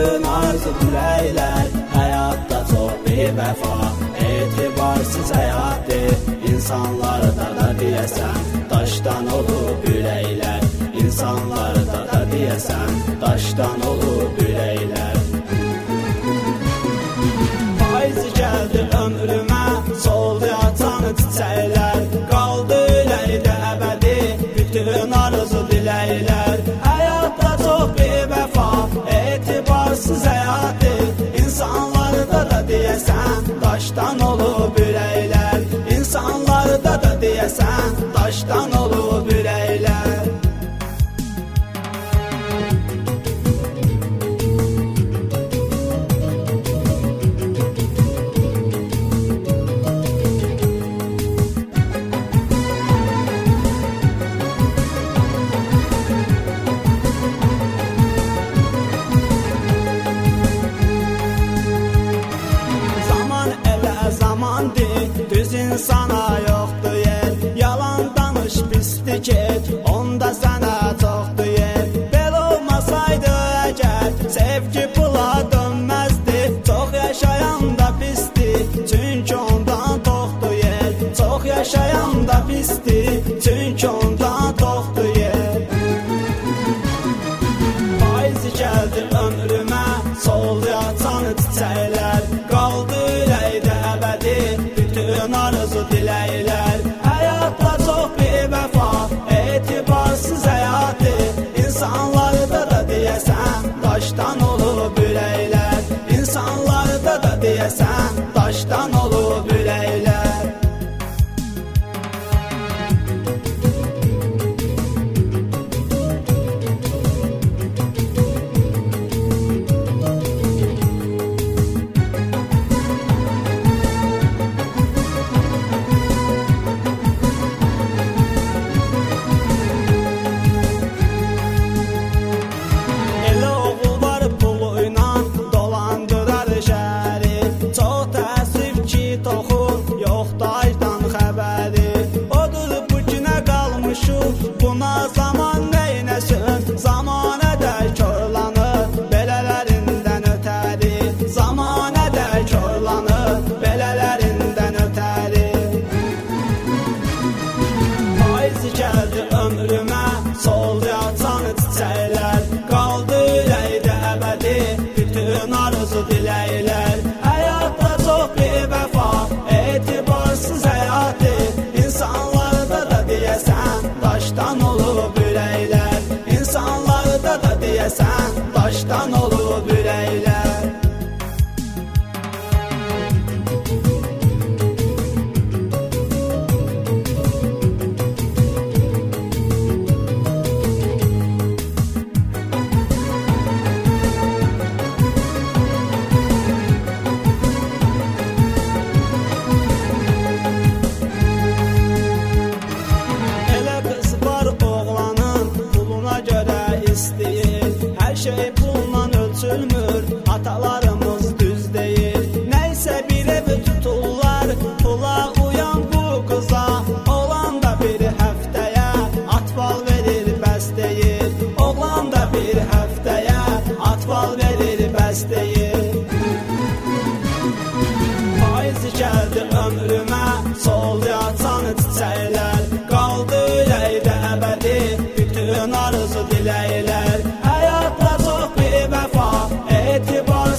bütün arzu diləklər. Həyatda çox bevəfa, etibarsız həyatdır. İnsanlarda da deyəsən, daşdan olub ürəklər. İnsanlarda da deyəsən, daşdan olub ürəklər. Faizi gəldi ömrümə, soldu atan çiçəklər. Qaldı ürəkdə əbədi, bütün arzu diləklər. Həyatda çox bevəfa, etibarsız həyatdır. İnsanlarda da deyəsən, daşdan olub ürəklər. İnsanlarda da deyəsən, daşdan olub ürəklər. Düz insana yoxdur yer, yalan danış pislik et, onda sənə çoxdur yer. Belə olmasaydı əgər, sevgi pula dönməzdi. Çox yaşayan da pisdir, çünki ondan toxdur yer. Çox yaşayan da pisdir, çünki ondan toxdur yer. Faizi gəldi ömrümə, soldu açan çiçəklər. Qaldı ürəkdə əbədi, bütün arzu diləklər. Həyatda çox bevəfa, etibarsız həyatdır. İnsanlarda da deyəsən, daşdan olub ürəklər. İnsanlarda da deyəsən, daşdan olub ürəklər. Buna zaman neynəsin, zamanə də körlanır, belələrindən ötəri. Zamanə də körlanır, belələrindən ötəri. Faizi gəldi ömrümə, soldu açan çiçəklər. Qaldı ürəkdə əbədi, bütün arzu diləklər. Həyatda çox bevəfa, etibarsız həyatdır. İnsanlarda da deyəsən, daşdan olub ürəklər. İnsanlarda da deyəsən, daşdan olub ürəklər. Hər şey pulla ölçülmür, atalarımız düz deyir. Nəysə bir evi tuturlar, pula uyan bu qıza. Oğlan da bir həftəyə atval verir, bəs deyir. Oğlan da bir həftəyə atval verir, bəs deyir. Faizi gəldi ömrümə, soldu açan çiçəklər. Qaldı ürəkdə əbədi, bütün arzu diləklər. Həyatda çox bevəfa, etibar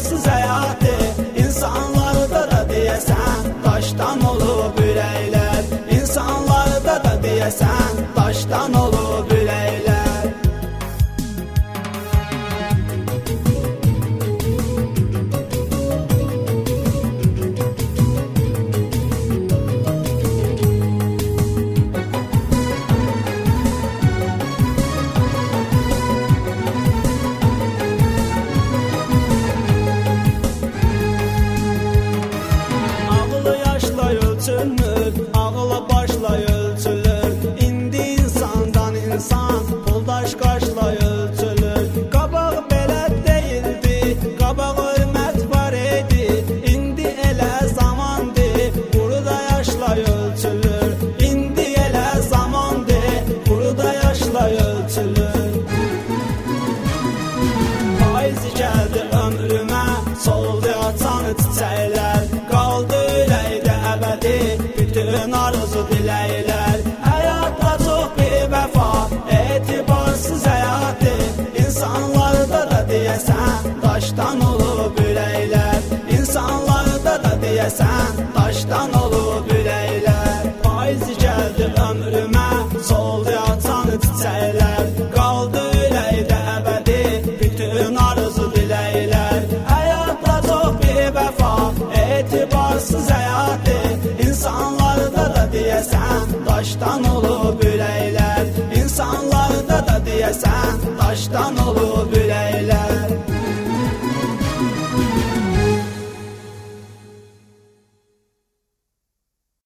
gəldi ömrümə, soldu açan çiçəklər, qaldı ürəkdə əbədi bütün arzu diləklər. Həyatda çox bevəfa, etibarsız həyatı, insanlarda da deyəsən daşdan olub ürəklər, insanlarda da deyəsən daşdan olub ürəklər. Payızı gəldi ömrümə, soldu açan çiçəklər, qaldı ürəkdə əbədi bütün arzu diləklər. Həyatda çox bevəfa, etibarsız həyatı, insanlarda da deyəsən daşdan olub ürəklər, insanlarda da deyəsən daşdan olub